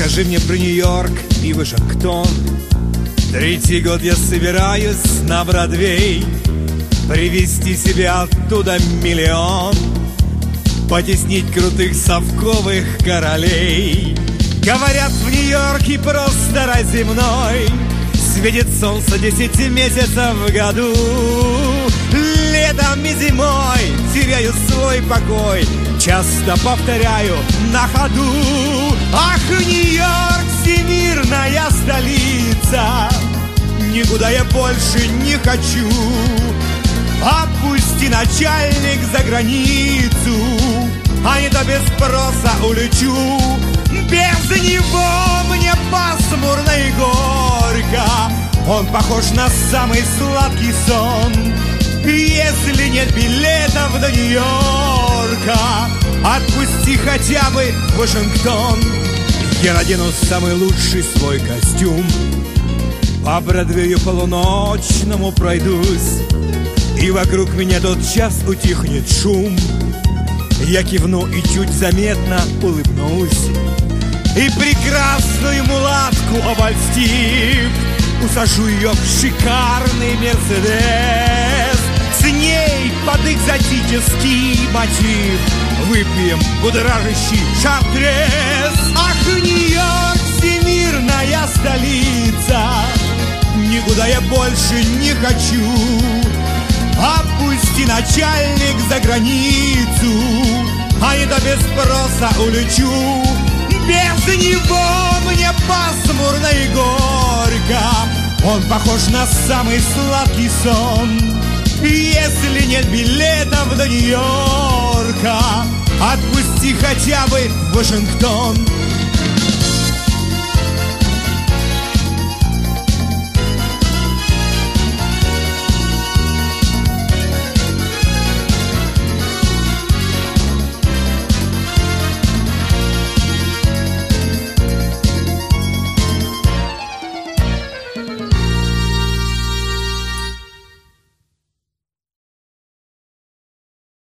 Скажи мне про Нью-Йорк и Вашингтон. Третий год я собираюсь на Бродвей, привезти себе оттуда миллион, потеснить крутых совковых королей. Говорят, в Нью-Йорке просто рай земной, светит солнце 10 месяцев в году. Летом и зимой теряю свой покой, часто повторяю на ходу: ах, Нью-Йорк, всемирная столица, никуда я больше не хочу. Отпусти, начальник, за границу, а не то без спроса улечу. Без него мне пасмурно и горько, он похож на самый сладкий сон. Если нет билетов до Нью-Йорка, отпусти хотя бы Вашингтон. Я надену самый лучший свой костюм, по Бродвею полуночному пройдусь, и вокруг меня тотчас утихнет шум. Я кивну и чуть заметно улыбнусь, и прекрасную мулатку обольстив, усажу ее в шикарный Мерседес. С ней под экзотический мотив выпьем будоражащий шартрез. Ах, Нью-Йорк, всемирная столица, никуда я больше не хочу. Отпусти, начальник, за границу, а не то без спроса улечу. Без него мне пасмурно и горько, он похож на самый сладкий сон. Если нет билетов до Нью-Йорка, отпусти хотя бы Вашингтон.